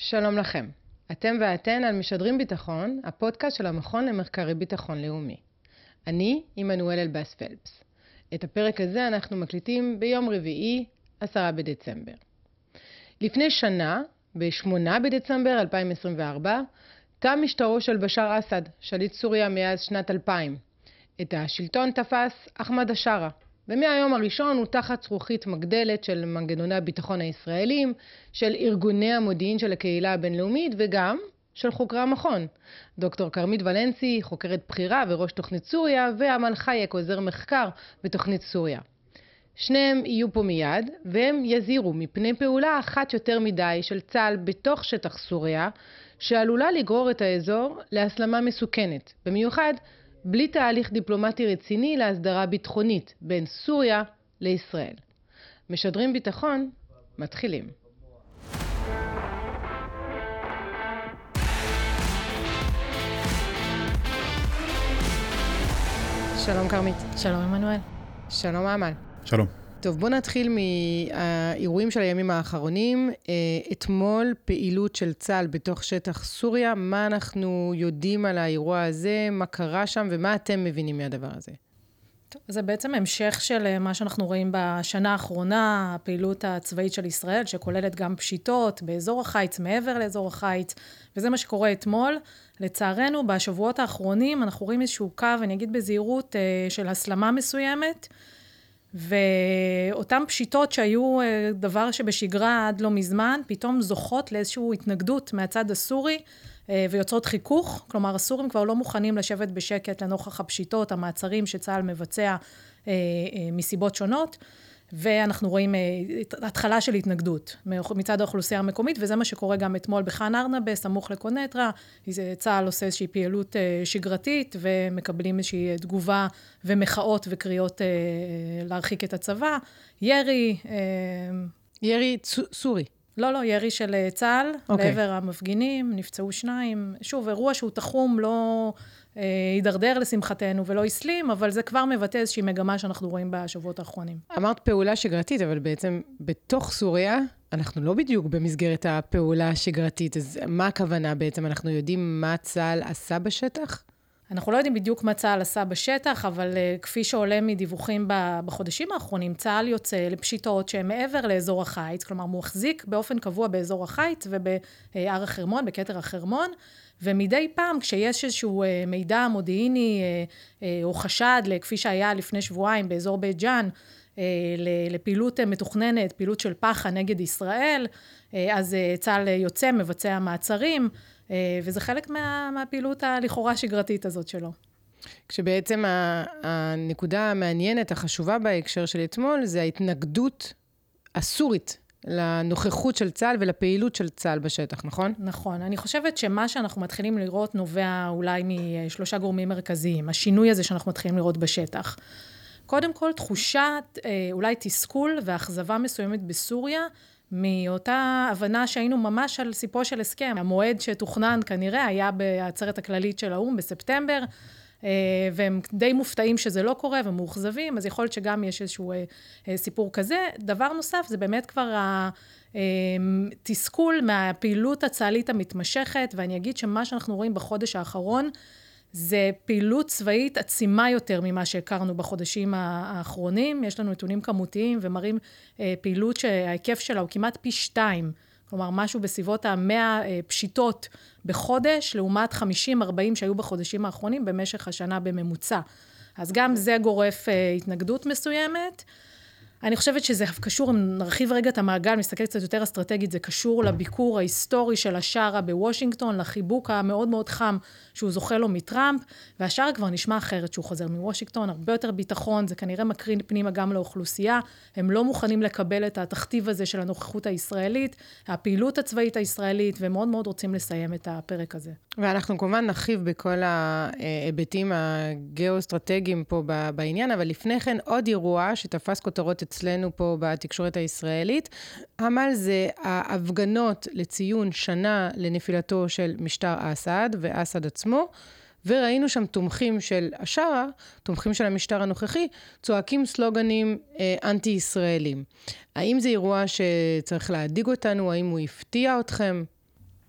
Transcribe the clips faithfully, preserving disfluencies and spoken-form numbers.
שלום לכם. אתם ואתן על משדרים ביטחון, הפודקאסט של המכון למחקרי ביטחון לאומי. אני עמנואל אלבאס פלפס. את הפרק הזה אנחנו מקליטים ביום רביעי, עשרה בדצמבר. לפני שנה, ב-שמונה בדצמבר אלפיים עשרים וארבע, תם משטרו של בשאר אסד, שליט סוריה מאז שנת אלפיים. את השלטון תפס אחמד השארה, ומהיום הראשון הוא תחת זכוכית מגדלת של מנגנוני הביטחון הישראלים, של ארגוני המודיעין של הקהילה הבינלאומית וגם של חוקרי המכון. דוקטור כרמית ולנסי, חוקרת בחירה וראש תוכנית סוריה, ואמל חייק, עוזר מחקר בתוכנית סוריה. שניהם יהיו פה מיד, והם יזהירו מפני פעולה אחת יותר מדי של צה"ל בתוך שטח סוריה, שעלולה לגרור את האזור להסלמה מסוכנת, במיוחד בלי תהליך דיפלומטי רציני להסדרה ביטחונית בין סוריה לישראל. משדרים ביטחון, מתחילים. שלום כרמית. שלום עמנואל. שלום אמל. שלום. טוב, בוא נתחיל מהאירועים של הימים האחרונים. אתמול פעילות של צה"ל בתוך שטח סוריה. מה אנחנו יודעים על האירוע הזה? מה קרה שם ומה אתם מבינים מהדבר הזה? טוב, זה בעצם המשך של מה שאנחנו רואים בשנה האחרונה, הפעילות הצבאית של ישראל, שכוללת גם פשיטות באזור החיץ, מעבר לאזור החיץ, וזה מה שקורה אתמול. לצערנו, בשבועות האחרונים אנחנו רואים איזשהו קו, אני אגיד בזהירות, של הסלמה מסוימת, ואותן פשיטות שהיו דבר שבשגרה עד לא מזמן, פתאום זוכות לאיזושהי התנגדות מהצד הסורי, ויוצרות חיכוך, כלומר הסורים כבר לא מוכנים לשבת בשקט לנוכח הפשיטות, המעצרים שצה"ל מבצע מסיבות שונות, ואנחנו רואים התחלה של התנגדות מצד האוכלוסייה המקומית, וזה מה שקורה גם אתמול בחאן ארנבה, סמוך לקונטרה, צה"ל עושה איזושהי פעילות שגרתית, ומקבלים איזושהי תגובה ומחאות וקריאות להרחיק את הצבא, ירי... ירי סורי. לא, לא, ירי של צה"ל, okay. לעבר המפגינים, נפצעו שניים. שוב, אירוע שהוא תחום לא אה, יידרדר לשמחתנו ולא יסלים, אבל זה כבר מבטא איזושהי מגמה שאנחנו רואים בשבועות האחרונים. אמרת פעולה שגרתית, אבל בעצם בתוך סוריה, אנחנו לא בדיוק במסגרת הפעולה השגרתית. אז מה הכוונה בעצם? אנחנו יודעים מה צה"ל עשה בשטח? אנחנו לא יודעים בדיוק מה צה"ל עשה בשטח, אבל uh, כפי שעולה מדיווחים בחודשים האחרונים, צה"ל יוצא לפשיטות שהן מעבר לאזור החיץ, כלומר מוחזיק באופן קבוע באזור החיץ ובהר החרמון, בכתר החרמון, ומדי פעם כשיש איזשהו uh, מידע מודיעיני uh, uh, או חשד, כפי שהיה לפני שבועיים באזור בית ג'אן, uh, לפעילות uh, מתוכננת, פעילות של פחה נגד ישראל, uh, אז uh, צה"ל יוצא, מבצע מעצרים, וזה חלק מה, מהפעילות הלכאורה שגרתית הזאת שלו. כשבעצם הנקודה המעניינת, החשובה בהקשר של אתמול, זה ההתנגדות הסורית לנוכחות של צה"ל ולפעילות של צה"ל בשטח, נכון? נכון. אני חושבת שמה שאנחנו מתחילים לראות נובע אולי משלושה גורמים מרכזיים, השינוי הזה שאנחנו מתחילים לראות בשטח. קודם כל, תחושת אולי תסכול ואכזבה מסוימת בסוריה, מאותה הבנה שהיינו ממש על סיפו של הסכם. המועד שתוכנן כנראה היה בעצרת הכללית של האו"ם בספטמבר, והם די מופתעים שזה לא קורה ומאוכזבים, אז יכול להיות שגם יש איזשהו סיפור כזה. דבר נוסף, זה באמת כבר התסכול מהפעילות הצה"לית המתמשכת, ואני אגיד שמה שאנחנו רואים בחודש האחרון, זה פעילות צבאית עצימה יותר ממה שהכרנו בחודשים האחרונים. יש לנו נתונים כמותיים ומראים פעילות שההיקף שלה הוא כמעט פי שתיים. כלומר, משהו בסביבות המאה פשיטות בחודש, לעומת חמישים ארבעים שהיו בחודשים האחרונים במשך השנה בממוצע. אז גם זה גורף התנגדות מסוימת. אני חושבת שזה קשור, אם נרחיב רגע את המעגל, מסתכל קצת יותר אסטרטגית, זה קשור לביקור ההיסטורי של השארה בוושינגטון, לחיבוק המאוד מאוד חם שהוא זוכה לו מטראמפ, והשארה כבר נשמע אחרת שהוא חוזר מוושינגטון, הרבה יותר ביטחון, זה כנראה מקרין פנימה גם לאוכלוסייה, הם לא מוכנים לקבל את התכתיב הזה של הנוכחות הישראלית, הפעילות הצבאית הישראלית, ומאוד מאוד רוצים לסיים את הפרק הזה. ואנחנו כמובן נרחיב בכל ההיבטים הגיאו-אסטרטגיים פה בעניין, אבל לפני כן עוד אירוע שתפס כותרות אצלנו פה בתקשורת הישראלית, עמל זה ההפגנות לציון שנה לנפילתו של משטר אסד ואסד עצמו, וראינו שם תומכים של השארה, תומכים של המשטר הנוכחי, צועקים סלוגנים אה, אנטי-ישראלים. האם זה אירוע שצריך להדיג אותנו? האם הוא הפתיע אתכם?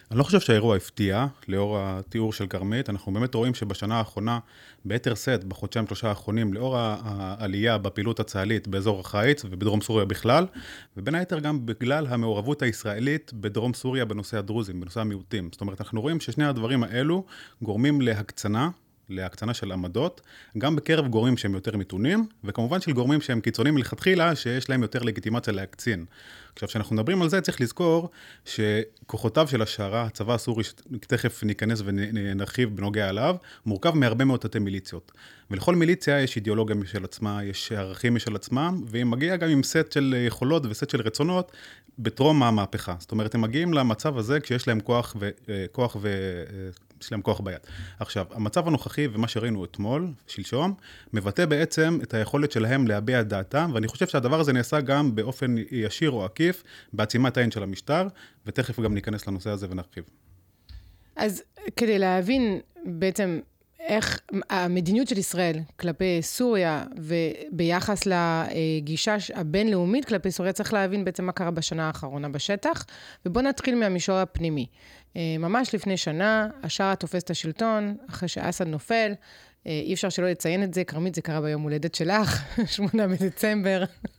אני לא חושב שהאירוע הפתיע, לאור התיאור של כרמית. אנחנו באמת רואים שבשנה האחרונה, ביתר סט, בחודשיים שלושה האחרונים, לאור העלייה בפעילות הצה"לית באזור החיץ ובדרום סוריה בכלל, ובין היתר גם בגלל המעורבות הישראלית בדרום סוריה בנושא הדרוזים, בנושא המיעוטים. זאת אומרת, אנחנו רואים ששני הדברים האלו גורמים להקצנה, להקצנה של עמדות, גם בקרב גורמים שהם יותר מתונים, וכמובן של גורמים שהם קיצוניים מלכתחילה, שיש להם יותר לגיטימציה להקצין. עכשיו, כשאנחנו מדברים על זה, צריך לזכור שכוחותיו של השערה, הצבא הסורי, שתכף ניכנס ונרחיב בנוגע עליו, מורכב מהרבה מאוד תתי מיליציות. ולכל מיליציה יש אידיאולוגיה משל עצמה, יש ערכים משל עצמם, והיא מגיעה גם עם סט של יכולות וסט של רצונות בטרום המהפכה. זאת אומרת, הם מגיעים למצב הזה כשיש להם כוח ו... כוח ו... יש להם כוח ביד. עכשיו, המצב הנוכחי ומה שראינו אתמול, שלשום, מבטא בעצם את היכולת שלהם להביע את דעתם, ואני חושב שהדבר הזה נעשה גם באופן ישיר או עקיף, בעצימת העין של המשטר, ותכף גם ניכנס לנושא הזה ונרחיב. אז כדי להבין בעצם איך המדיניות של ישראל כלפי סוריה, וביחס לגישה הבינלאומית כלפי סוריה, צריך להבין בעצם מה קרה בשנה האחרונה בשטח, ובואו נתחיל מהמישור הפנימי. ממש לפני שנה, השער תופס את השלטון, אחרי שאסד נופל, אי אפשר שלא לציין את זה, כרמית זה קרה ביום הולדת שלך, שמונה בדצמבר.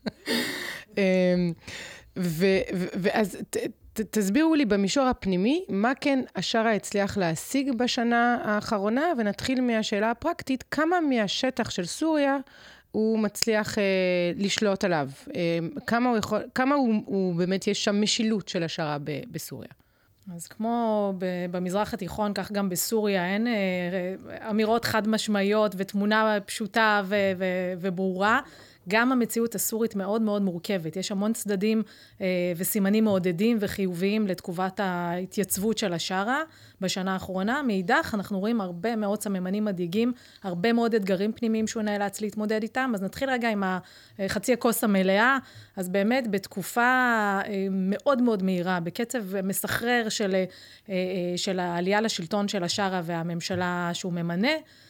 ואז תסבירו לי במישור הפנימי, מה כן השער הצליח להשיג בשנה האחרונה, ונתחיל מהשאלה הפרקטית, כמה מהשטח של סוריה הוא מצליח אה, לשלוט עליו? אה, כמה, הוא יכול, כמה הוא, הוא באמת יש שם משילות של השער ב, בסוריה? אז כמו במזרח התיכון, כך גם בסוריה, אין אמירות חד משמעיות ותמונה פשוטה ו- ו- וברורה. גם המציאות הסורית מאוד מאוד מורכבת. יש המון צדדים אה, וסימנים מעודדים וחיוביים לתגובת ההתייצבות של השערה בשנה האחרונה. מאידך, אנחנו רואים הרבה מאוד סממנים מדאיגים, הרבה מאוד אתגרים פנימיים שהוא נאלץ להתמודד איתם. אז נתחיל רגע עם חצי הכוס המלאה. אז באמת, בתקופה אה, מאוד מאוד מהירה, בקצב מסחרר של, אה, אה, של העלייה לשלטון של השערה והממשלה שהוא ממנה,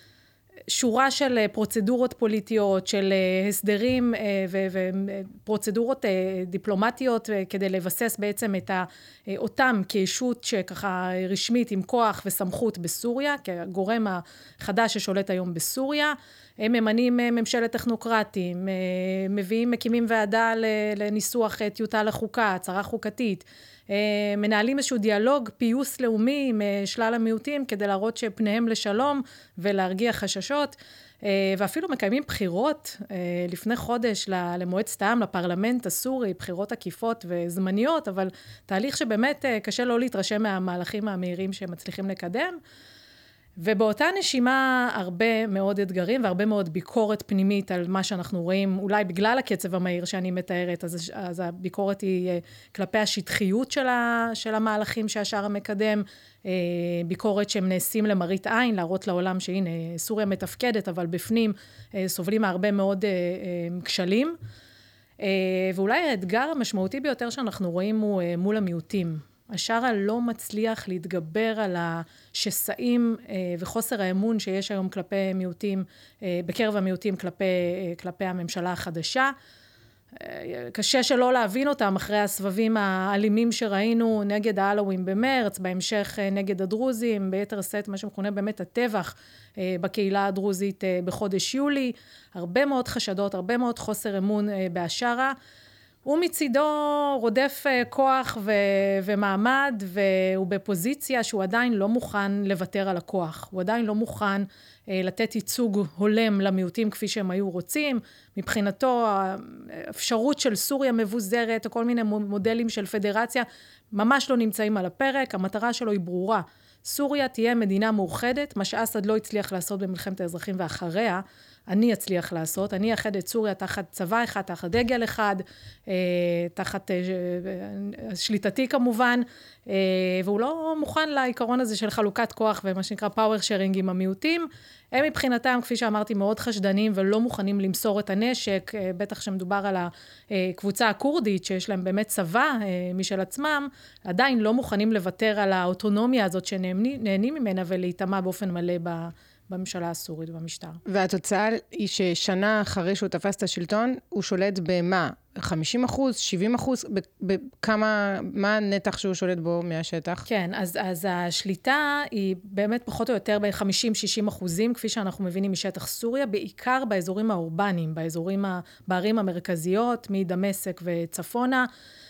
שורה של פרוצדורות פוליטיות, של הסדרים ופרוצדורות דיפלומטיות, כדי לבסס בעצם את אותם כישות שככה רשמית עם כוח וסמכות בסוריה, כגורם החדש ששולט היום בסוריה. הם ממנים ממשלת טכנוקרטים, מביאים, מקימים ועדה לניסוח טיוטה לחוקה, הצהרה חוקתית, מנהלים איזשהו דיאלוג, פיוס לאומי עם שלל המיעוטים, כדי להראות שפניהם לשלום ולהרגיע חששות, ואפילו מקיימים בחירות לפני חודש למועצת העם, לפרלמנט הסורי, בחירות עקיפות וזמניות, אבל תהליך שבאמת קשה לא להתרשם מהמהלכים המהירים שהם מצליחים לקדם. ובאותה נשימה הרבה מאוד אתגרים והרבה מאוד ביקורת פנימית על מה שאנחנו רואים, אולי בגלל הקצב המהיר שאני מתארת, אז, אז הביקורת היא כלפי השטחיות של, ה, של המהלכים שהשער מקדם, ביקורת שהם נעשים למראית עין, להראות לעולם שהנה סוריה מתפקדת, אבל בפנים סובלים מהרבה מאוד כשלים. ואולי האתגר המשמעותי ביותר שאנחנו רואים הוא מול המיעוטים. השער לא מצליח להתגבר על השסעים וחוסר האמון שיש היום כלפי מיעוטים, בקרב המיעוטים כלפי, כלפי הממשלה החדשה. קשה שלא להבין אותם אחרי הסבבים האלימים שראינו נגד העלווים במרץ, בהמשך נגד הדרוזים, ביתר סט מה שמכונה באמת הטבח בקהילה הדרוזית בחודש יולי. הרבה מאוד חשדות, הרבה מאוד חוסר אמון בהשערה. הוא מצידו רודף כוח ו- ומעמד, והוא בפוזיציה שהוא עדיין לא מוכן לוותר על הכוח. הוא עדיין לא מוכן אה, לתת ייצוג הולם למיעוטים כפי שהם היו רוצים. מבחינתו, האפשרות של סוריה מבוזרת, או כל מיני מודלים של פדרציה, ממש לא נמצאים על הפרק. המטרה שלו היא ברורה. סוריה תהיה מדינה מאוחדת, מה שאסד לא הצליח לעשות במלחמת האזרחים ואחריה, אני אצליח לעשות, אני אאחד את סוריה תחת צבא אחד, תחת דגל אחד, תחת שליטתי כמובן, והוא לא מוכן לעיקרון הזה של חלוקת כוח ומה שנקרא פאוור שרינג עם המיעוטים. הם מבחינתם, כפי שאמרתי, מאוד חשדנים ולא מוכנים למסור את הנשק, בטח שמדובר על הקבוצה הקורדית, שיש להם באמת צבא משל עצמם, עדיין לא מוכנים לוותר על האוטונומיה הזאת שנהנים ממנה ולהיטמע באופן מלא בממשלה הסורית ובמשטר. והתוצאה היא ששנה אחרי שהוא תפס את השלטון, הוא שולט במה? חמישים אחוז, שבעים אחוז? בכמה, מה הנתח שהוא שולט בו מהשטח? כן, אז, אז השליטה היא באמת פחות או יותר ב-חמישים עד שישים אחוזים, כפי שאנחנו מבינים משטח סוריה, בעיקר באזורים האורבניים, באזורים, בערים המרכזיות, מדמשק וצפונה,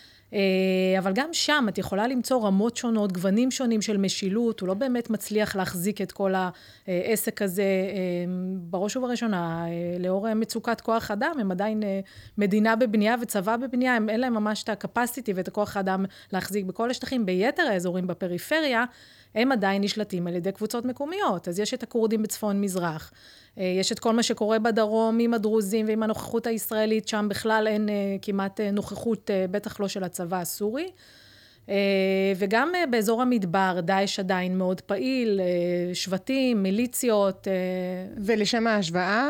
אבל גם שם את יכולה למצוא רמות שונות, גוונים שונים של משילות, הוא לא באמת מצליח להחזיק את כל העסק הזה, בראש ובראשונה, לאור מצוקת כוח אדם, הם עדיין מדינה בבנייה וצבא בבנייה, הם אין להם ממש את הקפסיטי ואת הכוח האדם להחזיק בכל השטחים, ביתר האזורים בפריפריה, הם עדיין נשלטים על ידי קבוצות מקומיות, אז יש את הכורדים בצפון מזרח, יש את כל מה שקורה בדרום עם הדרוזים ועם הנוכחות הישראלית, שם בכלל אין כמעט נוכחות, בטח לא של הצבא הסורי. וגם באזור המדבר, דאעש עדיין מאוד פעיל, שבטים, מיליציות. ולשם ההשוואה,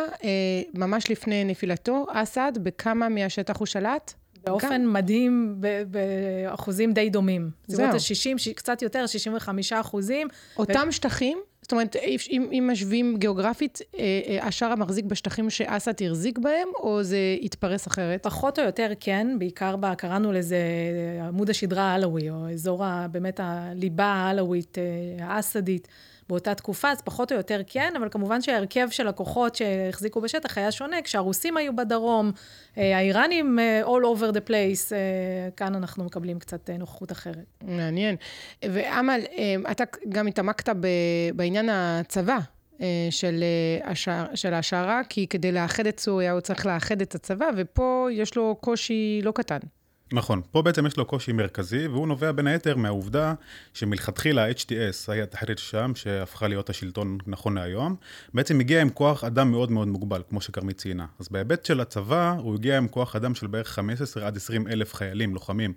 ממש לפני נפילתו, אסד, בכמה מהשטח הוא שלט? באופן מדהים, באחוזים די דומים. זאת ה-שישים, קצת יותר, שישים וחמישה אחוזים. אותם שטחים? זאת אומרת, אם, אם משווים גיאוגרפית, השאר המחזיק בשטחים שאסד הרזיק בהם, או זה יתפרס אחרת? פחות או יותר כן, בעיקר בה, קראנו לזה עמוד השדרה העלווי, או אזור באמת הליבה העלווית, האסדית, באותה תקופה, אז פחות או יותר כן, אבל כמובן שההרכב של הכוחות שהחזיקו בשטח היה שונה, כשהרוסים היו בדרום, האיראנים all over the place, כאן אנחנו מקבלים קצת נוכחות אחרת. מעניין. ואמל, אתה גם התעמקת בעניין הצבא של, השער, של השערה, כי כדי לאחד את סוריה הוא צריך לאחד את הצבא, ופה יש לו קושי לא קטן. נכון, פה בעצם יש לו קושי מרכזי, והוא נובע בין היתר מהעובדה שמלכתחילה ה-אייץ' טי אס, היה תחרית שם, שהפכה להיות השלטון נכון להיום, בעצם הגיע עם כוח אדם מאוד מאוד מוגבל, כמו שכרמית ציינה. אז בהיבט של הצבא, הוא הגיע עם כוח אדם של בערך חמישה עשר עד עשרים אלף חיילים, לוחמים,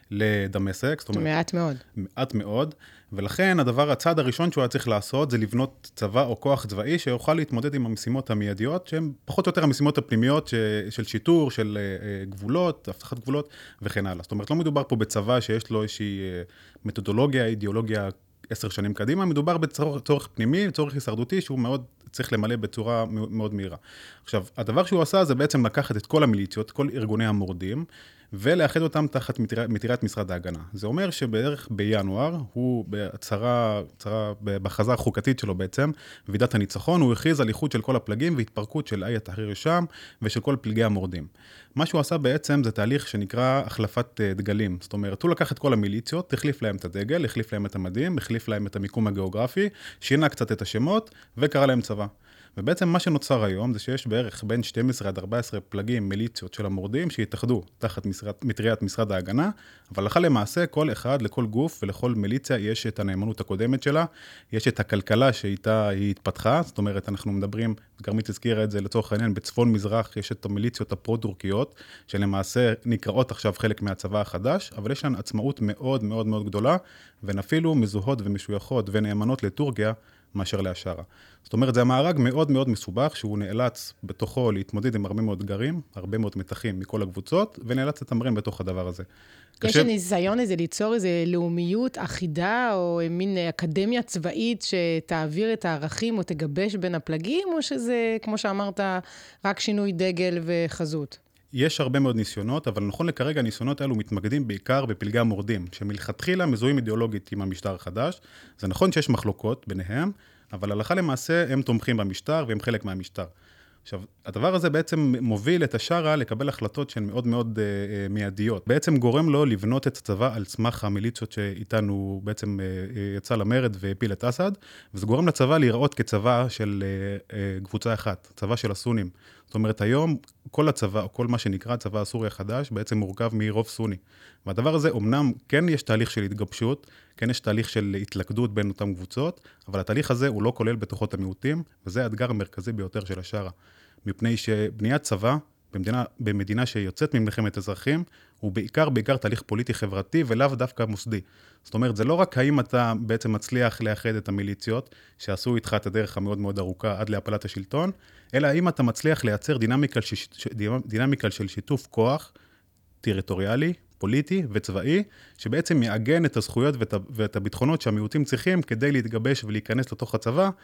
לדמשק. זאת אומרת, מעט מאוד. מעט מאוד, ולכן הדבר, הצעד הראשון שהוא היה צריך לעשות, זה לבנות צבא או כוח צבאי, שיוכל להתמודד עם המשימות המיידיות, שהן פחות או יותר המשימות הפנימיות של שיטור, של גבולות, הבטחת גבולות, וכן הלאה. זאת אומרת, לא מדובר פה בצבא שיש לו איזושהי מתודולוגיה, אידיאולוגיה עשר שנים קדימה, מדובר בצורך פנימי, צורך הישרדותי, שהוא מאוד צריך למלא בצורה מאוד מהירה. עכשיו, הדבר שהוא עשה זה בעצם לקחת את כל המיליציות, כל ארגוני המורדים, ולאחד אותם תחת מטריית משרד ההגנה. זה אומר שבערך בינואר, הוא בהצהרה, בהכרזה החוקתית שלו בעצם, בוועידת הניצחון, הוא הכריז על איחוד של כל הפלגים והתפרקות של איי התחריר שם ושל כל פלגי המורדים. מה שהוא עשה בעצם זה תהליך שנקרא החלפת דגלים. זאת אומרת, הוא לקח את כל המיליציות, החליף להם את הדגל, החליף להם את המדים, החליף להם את המיקום הגיאוגרפי, שינה קצת את השמות וקרא להם צבא. ובעצם מה שנוצר היום זה שיש בערך בין שתים עשרה עד ארבע עשרה פלגים, מיליציות של המורדים שהתאחדו תחת משרד, מטריית משרד ההגנה, אבל הלכה למעשה כל אחד, לכל גוף ולכל מיליציה יש את הנאמנות הקודמת שלה, יש את הכלכלה שאיתה היא התפתחה, זאת אומרת אנחנו מדברים, גרמית הזכירה את זה לצורך העניין, בצפון מזרח יש את המיליציות הפרו-טורקיות, שלמעשה נקראות עכשיו חלק מהצבא החדש, אבל יש להן עצמאות מאוד מאוד מאוד גדולה, והן אפילו מזוהות ומשויכות ונאמנות לטורקיה, מאשר להשערה. זאת אומרת, זה המארג מאוד מאוד מסובך, שהוא נאלץ בתוכו להתמודד עם הרבה מאוד גרים, הרבה מאוד מתחים מכל הקבוצות, ונאלץ לתמרן בתוך הדבר הזה. יש קשה... ניסיון איזה ליצור איזה לאומיות אחידה, או מין אקדמיה צבאית שתעביר את הערכים, או תגבש בין הפלגים, או שזה, כמו שאמרת, רק שינוי דגל וחזות? יש הרבה מאוד ניסיונות, אבל נכון לכרגע הניסיונות האלו מתמקדים בעיקר בפלגי המורדים, שמלכתחילה מזוהים אידיאולוגית עם המשטר החדש. זה נכון שיש מחלוקות ביניהם, אבל הלכה למעשה הם תומכים במשטר והם חלק מהמשטר. עכשיו, הדבר הזה בעצם מוביל את השארה לקבל החלטות שהן מאוד מאוד uh, מיידיות. בעצם גורם לו לבנות את הצבא על סמך המיליציות שאיתנו בעצם uh, יצא למרד והפיל את אסד, וזה גורם לצבא להיראות כצבא של uh, uh, קבוצה אחת, צבא של הסונים. זאת אומרת, היום כל הצבא, או כל מה שנקרא צבא הסורי החדש, בעצם מורכב מרוב סוני. והדבר הזה, אמנם כן יש תהליך של התגבשות, כן יש תהליך של התלכדות בין אותם קבוצות, אבל התהליך הזה הוא לא כולל בתוכות המיעוטים, וזה האתגר המרכזי ביותר של השארה. מפני שבניית צבא, במדינה, במדינה שיוצאת ממלחמת אזרחים, הוא בעיקר, בעיקר תהליך פוליטי חברתי, ולאו דווקא מוסדי. זאת אומרת, זה לא רק האם אתה בעצם מצליח לאחד את המיליציות, שעשו איתך את הדרך המאוד מאוד ארוכה עד להפלת השלטון, אלא האם אתה מצליח לייצר דינמיקה, דינמיקה של שיתוף כוח, טריטוריאלי, פוליטי וצבאי, שבעצם יעגן את הזכויות ואת, ואת הביטחונות שהמיעוטים צריכים, כדי להתגבש ולהיכנס לתוך הצבא,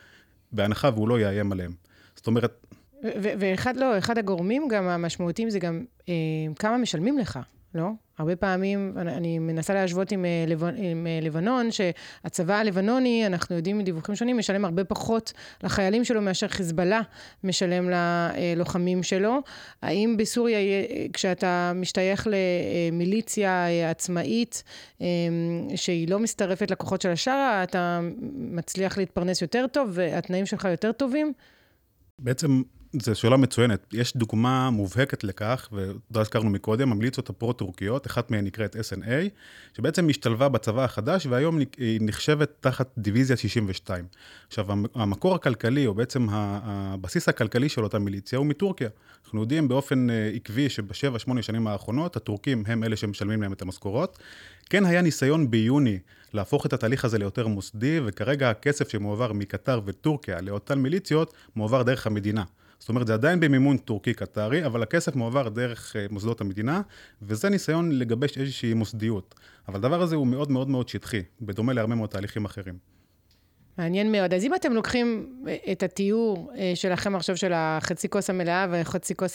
בהנחה והוא לא יאיים עליהם. זאת אומרת... ואחד לא, אחד הגורמים גם המשמעותיים זה גם אה, כמה משלמים לך, לא? הרבה פעמים, אני, אני מנסה להשוות עם, לבנ, עם לבנון, שהצבא הלבנוני, אנחנו יודעים מדיווחים שונים, משלם הרבה פחות לחיילים שלו מאשר חיזבאללה משלם ללוחמים שלו. האם בסוריה, כשאתה משתייך למיליציה עצמאית, שהיא לא מצטרפת לכוחות של השארה, אתה מצליח להתפרנס יותר טוב, והתנאים שלך יותר טובים? בעצם... זו שאלה מצוינת. יש דוגמה מובהקת לכך, ודרש קראנו מקודם, המיליציות הפרו-טורקיות, אחת מהן נקראת אס אן איי, שבעצם השתלבה בצבא החדש, והיום היא נחשבת תחת דיוויזיה שישים ושתיים. עכשיו, המקור הכלכלי, או בעצם הבסיס הכלכלי של אותה מיליציה, הוא מטורקיה. אנחנו יודעים באופן עקבי שבשבע, שמונה שנים האחרונות, הטורקים הם אלה שמשלמים להם את המשכורות. כן היה ניסיון ביוני להפוך את התהליך הזה ליותר מוסדי, וכרגע הכסף שמועבר מקטר וטורקיה לאותן מיליציות, מועבר דרך המדינה. זאת אומרת, זה עדיין במימון טורקי-קטרי, אבל הכסף מועבר דרך מוסדות המדינה, וזה ניסיון לגבש איזושהי מוסדיות. אבל הדבר הזה הוא מאוד מאוד מאוד שטחי, בדומה להרבה מאוד תהליכים אחרים. מעניין מאוד. אז אם אתם לוקחים את התיאור שלכם עכשיו של החצי כוס המלאה וחצי כוס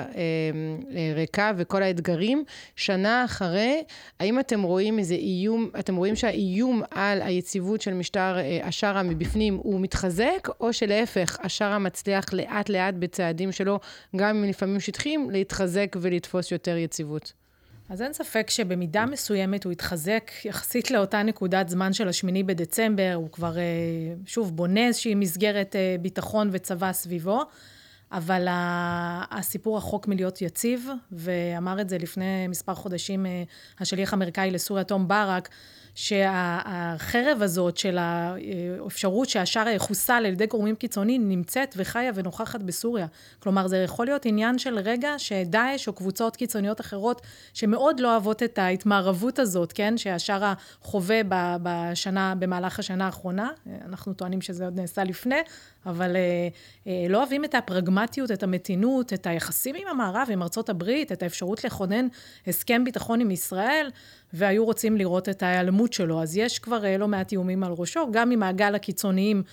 הריקה וכל האתגרים, שנה אחרי, האם אתם רואים איזה איום, אתם רואים שהאיום על היציבות של משטר השארה מבפנים הוא מתחזק, או שלהפך, השארה מצליח לאט לאט בצעדים שלו, גם אם לפעמים שטחים, להתחזק ולתפוס יותר יציבות? אז אין ספק שבמידה מסוימת הוא התחזק יחסית לאותה נקודת זמן של השמיני בדצמבר, הוא כבר שוב בונה איזושהי מסגרת ביטחון וצבא סביבו, אבל הסיפור רחוק מלהיות יציב, ואמר את זה לפני מספר חודשים השליח האמריקאי לסוריה תום ברק, שהחרב הזאת של האפשרות שהשארה יחוסל על ידי גורמים קיצוניים נמצאת וחיה ונוכחת בסוריה. כלומר, זה יכול להיות עניין של רגע שדאעש או קבוצות קיצוניות אחרות שמאוד לא אוהבות את ההתמערבות הזאת, כן? שהשארה חווה בשנה, במהלך השנה האחרונה. אנחנו טוענים שזה עוד נעשה לפני, אבל לא אוהבים את הפרגמטיות, את המתינות, את היחסים עם המערב, עם ארצות הברית, את האפשרות לכונן הסכם ביטחון עם ישראל, והיו רוצים לראות את ההיעלמות שלו. אז יש כבר לא מעט איומים על ראשו, גם ממעגל הקיצוניים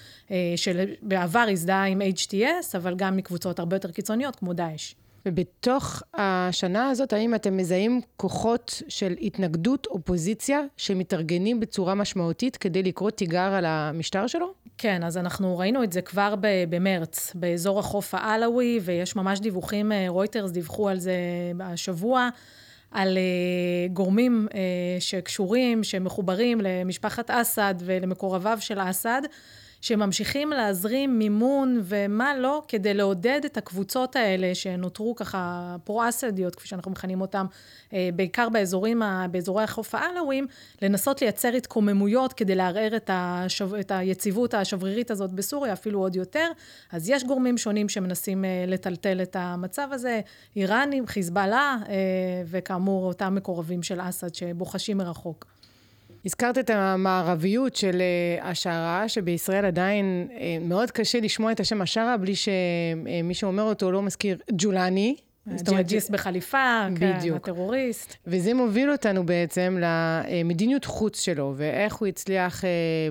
שבעבר הזדהה עם אייץ' טי אס, אבל גם מקבוצות הרבה יותר קיצוניות כמו דאעש. ובתוך השנה הזאת, האם אתם מזהים כוחות של התנגדות, אופוזיציה, שמתארגנים בצורה משמעותית כדי לקרוא תיגר על המשטר שלו? כן, אז אנחנו ראינו את זה כבר במרץ, באזור החוף העלאווי, ויש ממש דיווחים, רויטרס דיווחו על זה השבוע, על גורמים שקשורים, שמחוברים למשפחת אסד ולמקורביו של אסד, שממשיכים להזרים מימון ומה לא, כדי לעודד את הקבוצות האלה שנותרו ככה פרו-אסדיות, כפי שאנחנו מכנים אותם, בעיקר באזורים, באזורי החוף העלאוויים, לנסות לייצר התקוממויות כדי לערער את, השב, את היציבות השברירית הזאת בסוריה, אפילו עוד יותר. אז יש גורמים שונים שמנסים לטלטל את המצב הזה, איראנים, חיזבאללה, וכאמור אותם מקורבים של אסד שבוחשים מרחוק. הזכרת את המערביות של השארה, שבישראל עדיין מאוד קשה לשמוע את השם השארה, בלי שמי שאומר אותו לא מזכיר ג'ולני. ג'יהאדיסט בחליפה, הטרוריסט. וזה מוביל אותנו בעצם למדיניות חוץ שלו, ואיך הוא הצליח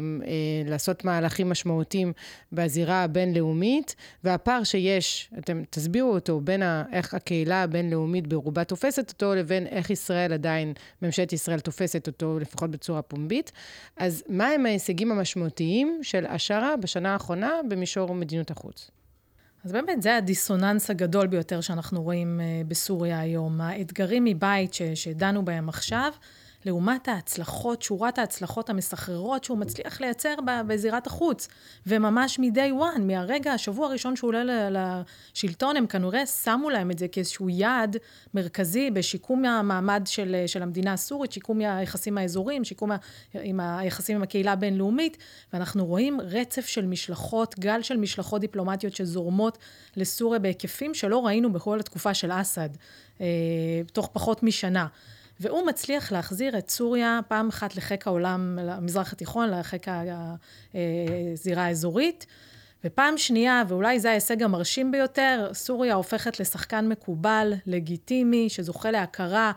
לעשות מהלכים משמעותיים בזירה הבינלאומית, והפער שיש, אתם תסבירו אותו, בין איך הקהילה הבינלאומית ברובה תופסת אותו, לבין איך ישראל עדיין, ממשלת ישראל תופסת אותו, לפחות בצורה פומבית. אז מה הם ההישגים המשמעותיים של השארה בשנה האחרונה במישור מדיניות החוץ? אז באמת זה הדיסוננס הגדול ביותר שאנחנו רואים בסוריה היום. האתגרים מבית ש, שדנו בהם עכשיו, לעומת ההצלחות, שורת ההצלחות המסחררות שהוא מצליח לייצר בזירת החוץ. וממש מ-day one, מהרגע, השבוע הראשון שהוא עולה לשלטון, הם כנראה שמו להם את זה כאיזשהו יעד מרכזי בשיקום המעמד של, של המדינה הסורית, שיקום היחסים האזוריים, שיקום עם היחסים עם הקהילה הבינלאומית, ואנחנו רואים רצף של משלחות, גל של משלחות דיפלומטיות שזורמות לסוריה בהיקפים שלא ראינו בכל התקופה של אסד, תוך פחות משנה. והוא מצליח להחזיר את סוריה פעם אחת לחיק העולם, למזרח התיכון, לחיק הזירה האזורית, ופעם שנייה, ואולי זה ההישג המרשים ביותר, סוריה הופכת לשחקן מקובל, לגיטימי, שזוכה להכרה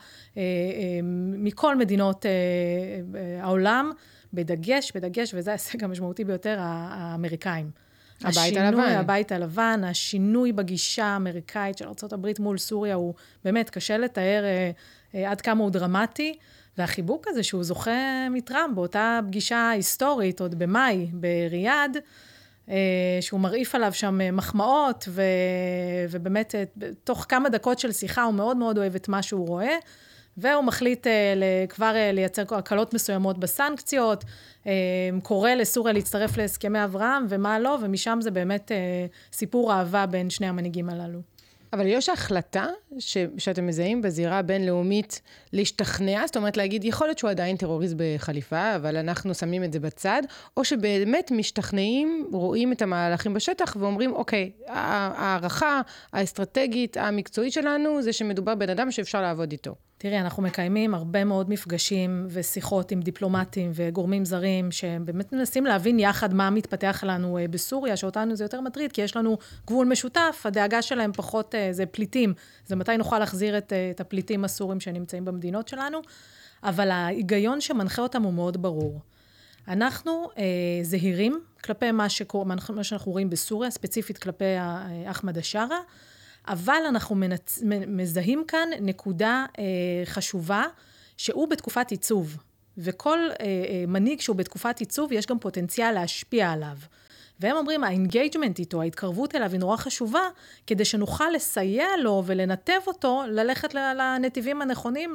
מכל מדינות העולם, בדגש, בדגש, וזה ההישג המשמעותי ביותר, האמריקאים. הבית הלבן. הבית הלבן, השינוי בגישה האמריקאית של ארצות הברית מול סוריה, הוא באמת קשה לתאר אה, אה, עד כמה הוא דרמטי, והחיבוק הזה שהוא זוכה מטראמפ, באותה פגישה היסטורית, עוד במאי, בריאד, שהוא מרעיף עליו שם מחמאות, ו... ובאמת, תוך כמה דקות של שיחה, הוא מאוד מאוד אוהב את מה שהוא רואה, והוא מחליט כבר לייצר הקלות מסוימות בסנקציות, קורא לסוריה להצטרף להסכמי אברהם, ומה לא, ומשם זה באמת סיפור אהבה בין שני המנהיגים הללו. אבל יש החלטה ש... שאתם מזהים בזירה הבינלאומית להשתכנע, זאת אומרת להגיד, יכול להיות שהוא עדיין טרוריסט בחליפה, אבל אנחנו שמים את זה בצד, או שבאמת משתכנעים, רואים את המהלכים בשטח ואומרים, אוקיי, הערכה האסטרטגית, המקצועית שלנו, זה שמדובר בן אדם שאפשר לעבוד איתו. תראי, אנחנו מקיימים הרבה מאוד מפגשים ושיחות עם דיפלומטים וגורמים זרים, שבאמת מנסים להבין יחד מה מתפתח לנו בסוריה, שאותנו זה יותר מטריד, כי יש לנו גבול משותף, הדאגה שלהם פחות זה פליטים, זה מתי נוכל להחזיר את, את הפליטים הסורים שנמצאים במדינות שלנו, אבל ההיגיון שמנחה אותם הוא מאוד ברור. אנחנו אה, זהירים כלפי מה, שקור, מה שאנחנו רואים בסוריה, ספציפית כלפי אחמד השארה, אבל אנחנו מנצ... מזהים כאן נקודה אה, חשובה, שהוא בתקופת עיצוב, וכל אה, אה, מנהיג שהוא בתקופת עיצוב, יש גם פוטנציאל להשפיע עליו. והם אומרים, האינגייג'מנט איתו, ההתקרבות אליו היא נורא חשובה, כדי שנוכל לסייע לו ולנתב אותו, ללכת לנתיבים הנכונים,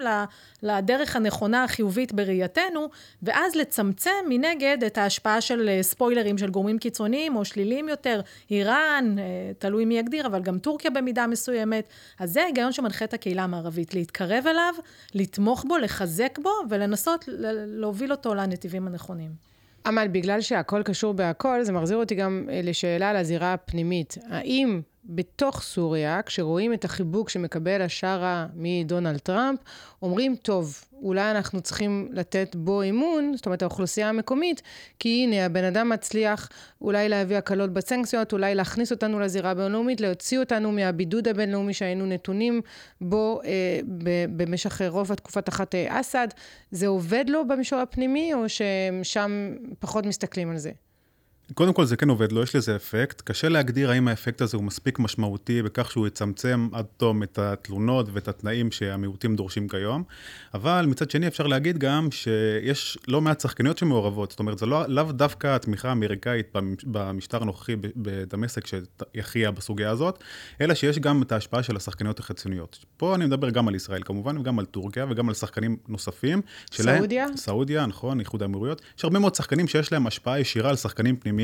לדרך הנכונה החיובית בראייתנו, ואז לצמצם מנגד את ההשפעה של ספוילרים של גורמים קיצוניים, או שליליים יותר, איראן, תלוי מי יגדיר, אבל גם טורקיה במידה מסוימת. אז זה ההיגיון שמנחה את הקהילה המערבית, להתקרב אליו, לתמוך בו, לחזק בו, ולנסות להוביל אותו לנתיבים הנכונים. אבל בגלל שהכל קשור בהכל, זה מחזיר אותי גם לשאלה על הזירה הפנימית. האם בתוך סוריה, כשרואים את החיבוק שמקבל השארה מדונלד טראמפ, אומרים, טוב, אולי אנחנו צריכים לתת בו אימון, זאת אומרת, האוכלוסייה המקומית, כי הנה, הבן אדם מצליח אולי להביא הקלות בסנקציות, אולי להכניס אותנו לזירה הבינלאומית, להוציא אותנו מהבידוד הבינלאומי שהיינו נתונים בו אה, במשך רוב התקופת אחת אסד. זה עובד לו במישור הפנימי, או ששם פחות מסתכלים על זה? קודם כל זה כן עובד, לא יש לזה אפקט. קשה להגדיר האם האפקט הזה הוא מספיק משמעותי בכך שהוא יצמצם עד תום את התלונות ואת התנאים שהמיעוטים דורשים כיום. אבל מצד שני אפשר להגיד גם שיש לא מעט שחקניות שמעורבות. זאת אומרת, זה לא, לאו דווקא התמיכה האמריקאית במשטר הנוכחי בדמשק שיכריע בסוגיה הזאת, אלא שיש גם את ההשפעה של השחקניות החיצוניות. פה אני מדבר גם על ישראל כמובן, וגם על טורקיה, וגם על שחקנים נוספים. סעודיה? סעודיה, נכון, איחוד האמירויות. יש הרבה מאוד שחקנים שיש להם השפעה ישירה על שחקנים פנימיים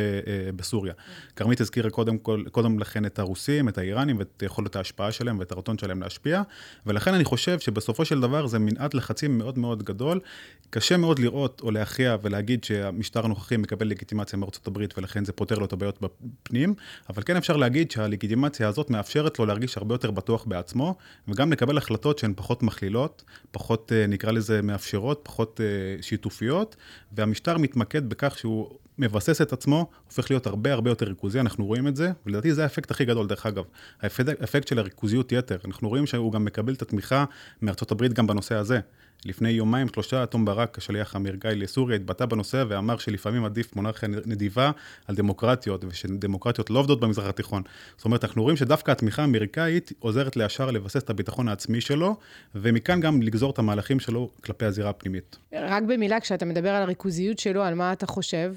בסוריה. כרמית הזכירה קודם, קודם לכן את הרוסים, את האיראנים, ואת יכולת ההשפעה שלהם, ואת הרצון שלהם להשפיע, ולכן אני חושב שבסופו של דבר זה מנעד לחצים מאוד מאוד גדול. קשה מאוד לראות או להכריע ולהגיד שהמשטר הנוכחי מקבל לגיטימציה מארצות הברית, ולכן זה פותר לו את הבעיות בפנים, אבל כן אפשר להגיד שהלגיטימציה הזאת מאפשרת לו להרגיש הרבה יותר בטוח בעצמו, וגם לקבל החלטות שהן פחות מכלילות, פחות נקרא לזה מאפשרות, פחות שיתופיות, והמשטר מתמקד בכך שהוא מבסס את עצמו, הופך להיות הרבה הרבה יותר ריכוזי, אנחנו רואים את זה, ולדעתי זה האפקט הכי גדול, דרך אגב. האפקט, האפקט של הריכוזיות יתר, אנחנו רואים שהוא גם מקבל את התמיכה מארצות הברית גם בנושא הזה. לפני יומיים, שלושה, תום ברק, השליח האמריקאי לסוריה, התבטא בנושא ואמר שלפעמים עדיף מונרכיה נדיבה על דמוקרטיות, ושדמוקרטיות לא עובדות במזרח התיכון. זאת אומרת, אנחנו רואים שדווקא התמיכה האמריקאית עוזרת לישר לבסס את הביטחון העצמי שלו, ומכאן גם לגזור את המהלכים שלו כלפי הזירה הפנימית. רק במילה, כשאתה מדבר על הריכוזיות שלו, על מה אתה חושב?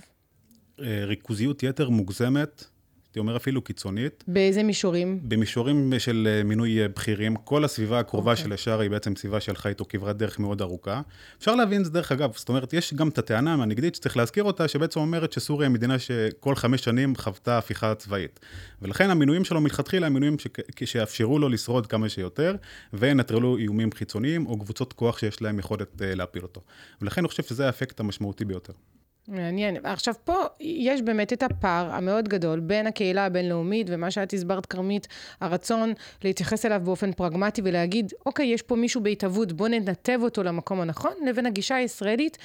ריכוזיות יתר מוגזמת, הייתי אומר אפילו קיצונית. באיזה מישורים? במישורים של מינוי בכירים. כל הסביבה הקרובה okay. של השאר היא בעצם סביבה שהלכה איתו כברת דרך מאוד ארוכה. אפשר להבין זה דרך אגב, זאת אומרת, יש גם את הטענה הנגדית שצריך להזכיר אותה, שבעצם אומרת שסוריה היא מדינה שכל חמש שנים חוותה הפיכה צבאית. ולכן המינויים שלו מלכתחילה, המינויים ש... שיאפשרו לו לשרוד כמה שיותר, ונטרלו איומים חיצוניים או קבוצות כוח שיש להם יכולת להפיל אותו. ולכן אני חושב שזה האפקט המשמעותי ביותר. מעניין. עכשיו פה יש באמת את הפער המאוד גדול בין הקהילה הבינלאומית ומה שאת הסברת כרמית, הרצון להתייחס אליו באופן פרגמטי ולהגיד, אוקיי, יש פה מישהו בהתהוות, בוא ננתב אותו למקום הנכון, לבין הגישה הישראלית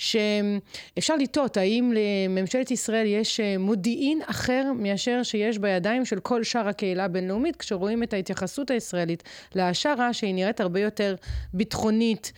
שאפשר לטעות, האם לממשלת ישראל יש מודיעין אחר מאשר שיש בידיים של כל שאר הקהילה הבינלאומית, כשרואים את ההתייחסות הישראלית להשארה שהיא נראית הרבה יותר ביטחונית,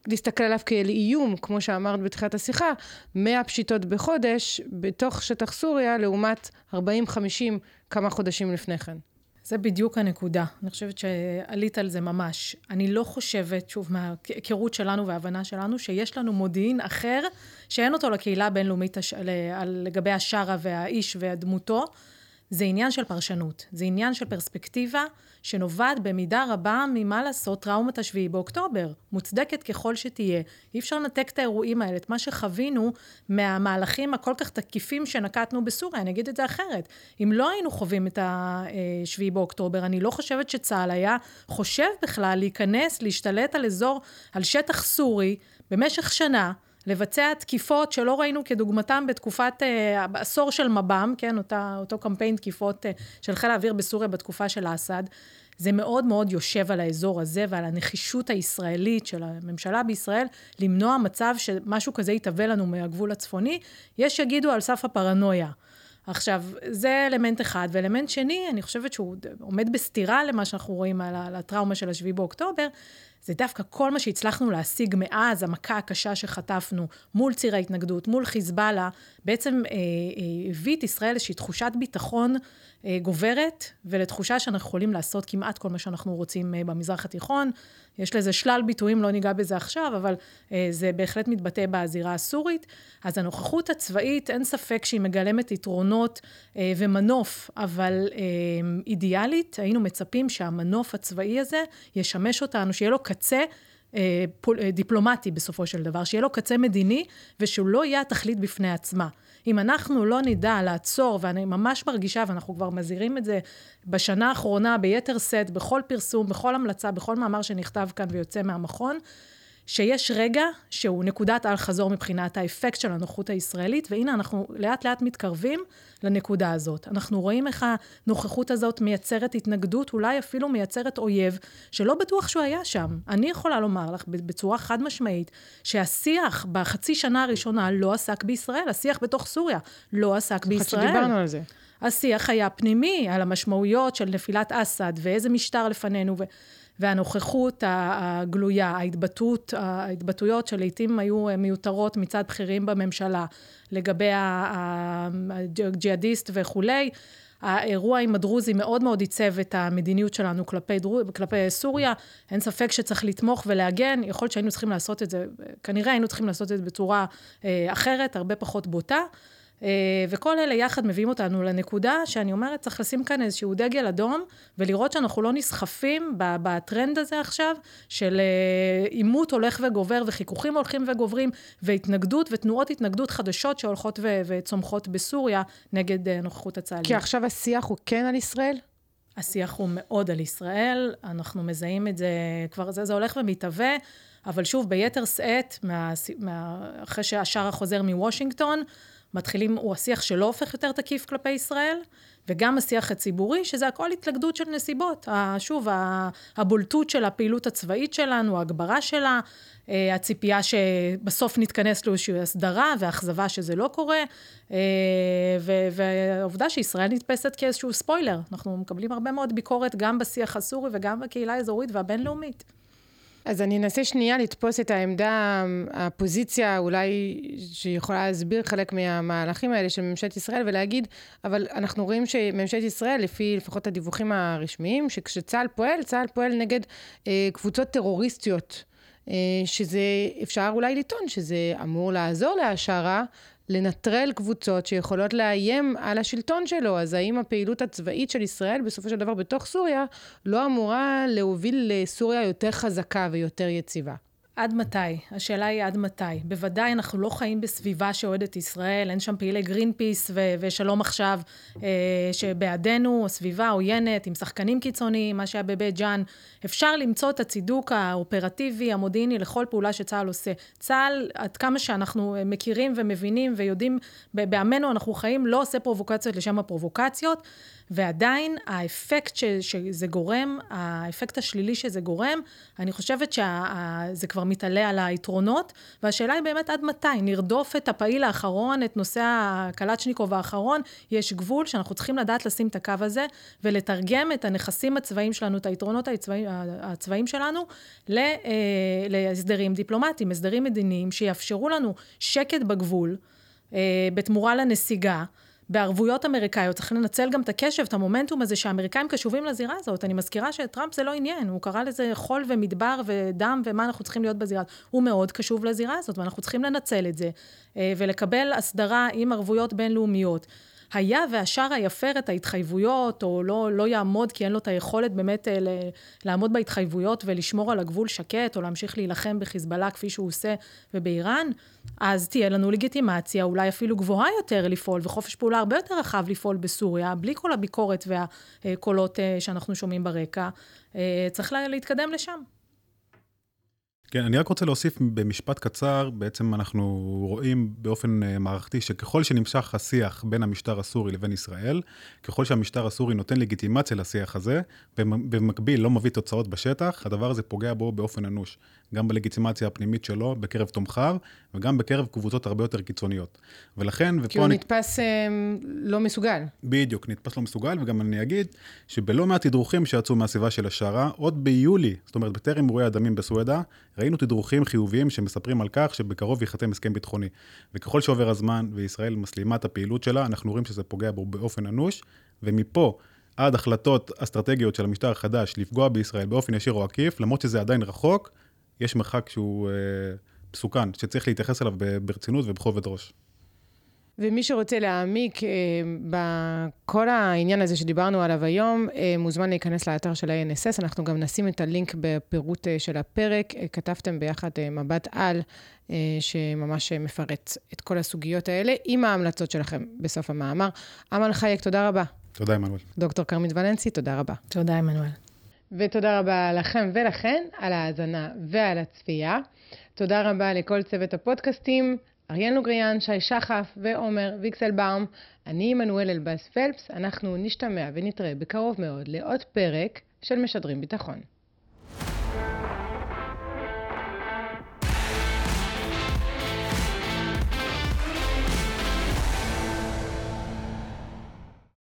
להסתכל עליו כאל איום, כמו שאמרת בתחילת השיחה, מאה פשיטות בחודש בתוך שטח סוריה, לעומת ארבעים חמישים כמה חודשים לפני כן. זה בדיוק הנקודה. אני חושבת שעלית על זה ממש. אני לא חושבת, שוב, מההיכרות שלנו וההבנה שלנו, שיש לנו מודיעין אחר, שאין אותו לקהילה הבינלאומית לגבי השרה והאיש והדמותו. זה עניין של פרשנות. זה עניין של פרספקטיבה, שנובעת במידה רבה ממה לעשות טראומת השביעי באוקטובר. מוצדקת ככל שתהיה. אי אפשר לנתק את האירועים האלה, את מה שחווינו מהמהלכים הכל כך תקיפים שנקטנו בסוריה. אני אגיד את זה אחרת. אם לא היינו חווים את השביעי באוקטובר, אני לא חושבת שצה"ל היה חושב בכלל להיכנס, להשתלט על אזור, על שטח סורי, במשך שנה, לבצע תקיפות שלא ראינו כדוגמתם בתקופת אה, עשור של מב"ם, כן, אותה, אותו קמפיין תקיפות אה, של חיל האוויר בסוריה בתקופה של אסד. זה מאוד מאוד יושב על האזור הזה ועל הנחישות הישראלית של הממשלה בישראל, למנוע מצב שמשהו כזה יתהווה לנו מהגבול הצפוני, יש יגידו על סף הפרנויה. עכשיו, זה אלמנט אחד, ואלמנט שני, אני חושבת שהוא עומד בסתירה למה שאנחנו רואים על, על הטראומה של השביעי באוקטובר, זה דווקא כל מה שהצלחנו להשיג מאז, המכה הקשה שחטפנו, מול ציר ההתנגדות, מול חיזבאללה, בעצם אה, אה, הביא את ישראל איזושהי תחושת ביטחון אה, גוברת, ולתחושה שאנחנו יכולים לעשות כמעט כל מה שאנחנו רוצים אה, במזרח התיכון. יש לזה שלל ביטויים, לא ניגע בזה עכשיו, אבל אה, זה בהחלט מתבטא בזירה הסורית. אז הנוכחות הצבאית, אין ספק שהיא מגלמת יתרונות אה, ומנוף, אבל אה, אידיאלית, היינו מצפים שהמנוף הצבאי הזה ישמש אותנו, שיהיה לו קצה אה, פול, אה, דיפלומטי בסופו של דבר, שיהיה לו קצה מדיני, ושהוא לא יהיה התכלית בפני עצמה. אם אנחנו לא נדע לעצור, ואני ממש מרגישה, ואנחנו כבר מזהירים את זה בשנה האחרונה, ביתר סט, בכל פרסום, בכל המלצה, בכל מאמר שנכתב כאן ויוצא מהמכון, שיש רגע שהוא נקודת על חזור מבחינת האפקט של הנוחות הישראלית, והנה אנחנו לאט לאט מתקרבים לנקודה הזאת. אנחנו רואים איך הנוכחות הזאת מייצרת התנגדות, אולי אפילו מייצרת אויב, שלא בטוח שהוא היה שם. אני יכולה לומר לך בצורה חד משמעית, שהשיח בחצי שנה הראשונה לא עסק בישראל, השיח בתוך סוריה לא עסק בישראל. שדיברנו על זה. השיח היה פנימי, על המשמעויות של נפילת אסד, ואיזה משטר לפנינו, ו... והנוכחות הגלויה, ההתבטאות, ההתבטאויות שלעיתים היו מיותרות מצד בכירים בממשלה, לגבי הג'יהאדיסט וכולי, האירוע עם הדרוזי מאוד מאוד ייצב את המדיניות שלנו כלפי, כלפי סוריה, אין ספק שצריך לתמוך ולהגן, יכול להיות שהיינו צריכים לעשות את זה, כנראה היינו צריכים לעשות את זה בצורה אחרת, הרבה פחות בוטה, וכל אלה יחד מביאים אותנו לנקודה שאני אומרת, צריך לשים כאן איזשהו דגל אדום, ולראות שאנחנו לא נסחפים בטרנד הזה עכשיו, של אימות הולך וגובר, וחיכוכים הולכים וגוברים, והתנגדות ותנועות התנגדות חדשות שהולכות וצומחות בסוריה, נגד נוכחות הצה"לית. כי עכשיו השיח הוא כן על ישראל? השיח הוא מאוד על ישראל, אנחנו מזהים את זה, כבר זה, זה הולך ומתהווה, אבל שוב, ביתר שאת, מה, מה, אחרי שהשארה חוזר מוושינגטון, מתחילים, הוא השיח שלא הופך יותר תקיף כלפי ישראל, וגם השיח הציבורי, שזה הכל התלכדות של נסיבות. שוב, הבולטות של הפעילות הצבאית שלנו, ההגברה שלה, הציפייה שבסוף נתכנס לאיזושהי הסדרה, והאכזבה שזה לא קורה, והעובדה שישראל נתפסת כאיזשהו ספוילר. אנחנו מקבלים הרבה מאוד ביקורת, גם בשיח הסורי, וגם בקהילה האזורית והבינלאומית. אז אני אנסה שנייה לתפוס את העמדה, הפוזיציה אולי שיכולה להסביר חלק מהמהלכים האלה של ממשלת ישראל, ולהגיד, אבל אנחנו רואים שממשלת ישראל, לפי לפחות הדיווחים הרשמיים, שכשצה"ל פועל, צה"ל פועל נגד אה, קבוצות טרוריסטיות, אה, שזה אפשר אולי לטעון, שזה אמור לעזור להשארה, לנטרל קבוצות שיכולות לאיים על השלטון שלו. אז האם הפעילות הצבאית של ישראל בסופו של דבר בתוך סוריה לא אמורה להוביל לסוריה יותר חזקה ויותר יציבה? עד מתי? השאלה היא עד מתי. בוודאי אנחנו לא חיים בסביבה שאוהדת ישראל, אין שם פעילי גרינפיס ו- ושלום עכשיו, אה, שבעדנו הסביבה עוינת, עם שחקנים קיצוניים, מה שהיה בבית ג'אן, אפשר למצוא את הצידוק האופרטיבי, המודיעיני, לכל פעולה שצה"ל עושה. צה"ל, עד כמה שאנחנו מכירים ומבינים ויודעים, בעמנו אנחנו חיים, לא עושה פרובוקציות לשם הפרובוקציות, ועדיין האפקט ש- שזה גורם, האפקט השלילי שזה גורם, אני חושבת שזה כבר מתעלה על היתרונות, והשאלה היא באמת עד מתי, נרדוף את הפעיל האחרון, את נושא הקלצ'ניקוב האחרון, יש גבול שאנחנו צריכים לדעת לשים את הקו הזה, ולתרגם את הנכסים הצבאיים שלנו, את היתרונות הצבאיים, הצבאיים שלנו, להסדרים דיפלומטיים, הסדרים מדיניים, שיאפשרו לנו שקט בגבול, בתמורה לנסיגה, בערבויות אמריקאיות, צריך לנצל גם את הקשב, את המומנטום הזה שהאמריקאים קשובים לזירה הזאת. אני מזכירה שטראמפ זה לא עניין, הוא קרא לזה חול ומדבר ודם ומה אנחנו צריכים להיות בזירה. הוא מאוד קשוב לזירה הזאת, ואנחנו צריכים לנצל את זה, ולקבל הסדרה עם ערבויות בינלאומיות. היה והשאר יפר את ההתחייבויות, או לא, לא יעמוד, כי אין לו את היכולת באמת לעמוד בהתחייבויות ולשמור על הגבול שקט, או להמשיך להילחם בחיזבאללה כפי שהוא עושה ובאיראן, אז תהיה לנו לגיטימציה, אולי אפילו גבוהה יותר לפעול, וחופש פעולה הרבה יותר רחב לפעול בסוריה, בלי כל הביקורת והקולות שאנחנו שומעים ברקע, צריך להתקדם לשם. כן, אני רק רוצה להוסיף במשפט קצר, בעצם אנחנו רואים באופן מערכתי שככל שנמשך השיח בין המשטר הסורי לבין ישראל, ככל שהמשטר הסורי נותן לגיטימציה לשיח הזה, במקביל לא מביא תוצאות בשטח, הדבר הזה פוגע בו באופן אנוש, גם בלגיטימציה הפנימית שלו, בקרב תומכיו, וגם בקרב קבוצות הרבה יותר קיצוניות. ולכן, ופה כי הוא אני... נתפס לא מסוגל. בדיוק, נתפס לא מסוגל, וגם אני אגיד שבלא מעט תדרוכים שיצאו מהסביבה של השערה, עוד ביולי, זאת אומרת, בטרם אירועי הדמים בסואדה, ראינו תדרוכים חיוביים שמספרים על כך שבקרוב ייחתם הסכם ביטחוני. וככל שעובר הזמן וישראל מסלימה את הפעילות שלה, אנחנו רואים שזה פוגע בו באופן אנוש, ומפה עד החלטות אסטרטגיות של המשטר החדש לפגוע בישראל באופן ישיר או עקיף, למרות שזה עדיין רחוק, יש מרחק שהוא אה, מסוכן, שצריך להתייחס אליו ברצינות ובכובד ראש. ומי שרוצה להעמיק אה, בכל העניין הזה שדיברנו עליו היום, אה, מוזמן להיכנס לאתר של ה-אן אס אס, אנחנו גם נשים את הלינק בפירוט אה, של הפרק, אה, כתבתם ביחד אה, מבט על, אה, שממש מפרט את כל הסוגיות האלה, עם ההמלצות שלכם בסוף המאמר. אמל חייק, תודה רבה. תודה, עמנואל. דוקטור כרמית ולנסי, תודה רבה. תודה, עמנואל. ותודה רבה לכם ולכן על ההאזנה ועל הצפייה. תודה רבה לכל צוות הפודקאסטים, אריאל נוגריאן, שי שחף ועומר ויקסלבאום. אני עמנואל אלבאס פלפס, אנחנו נשתמע ונתראה בקרוב מאוד לעוד פרק של משדרים ביטחון.